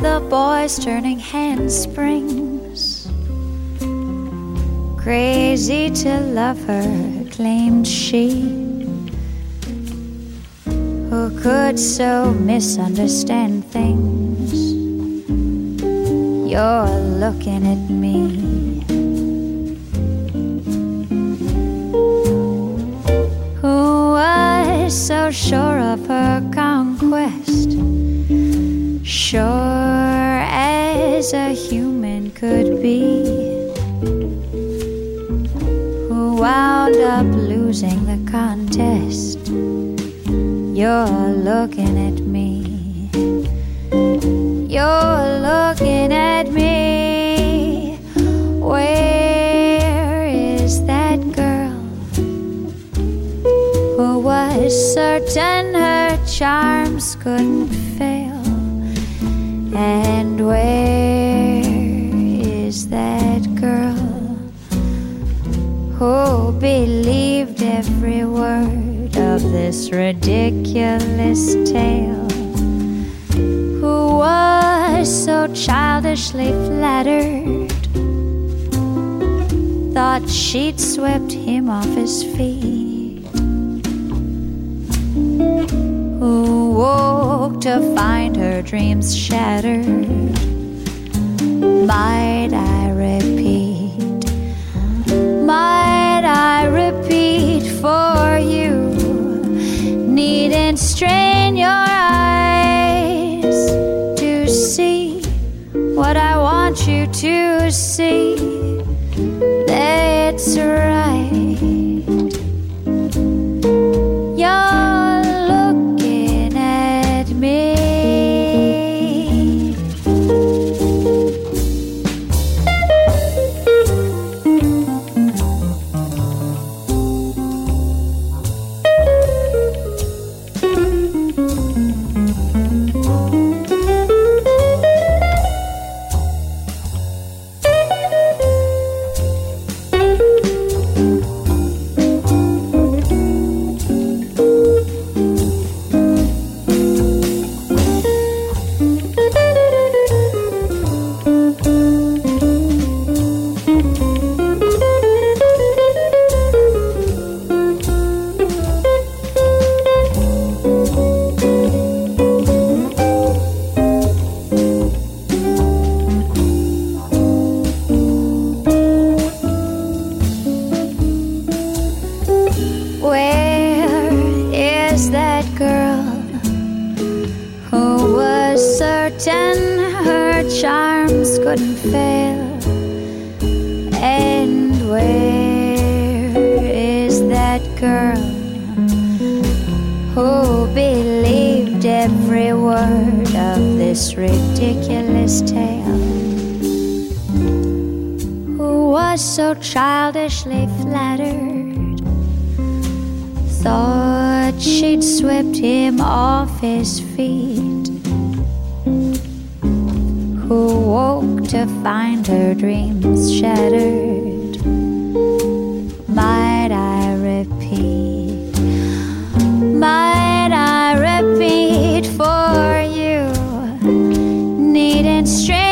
the boys turning handsprings. Crazy to love her, claimed she, who could so misunderstand things. You're looking at me. Who was so sure of her conquest, sure as a human could be, who wound up losing the contest. You're looking at me. You're looking at me. Where is that girl who was certain her charms couldn't fail? And where is that girl who believed every word of this ridiculous tale? Who was so childishly flattered, thought she'd swept him off his feet? Who woke to find her dreams shattered? Might I repeat, might I repeat for you, needn't strain your eyes to see what I want you to see. That's right. You're looking at me. Her charms couldn't fail. And where is that girl who believed every word of this ridiculous tale? Who was so childishly flattered, thought she'd swept him off his feet? Who woke to find her dreams shattered? Might I repeat, might I repeat for you, needn't strain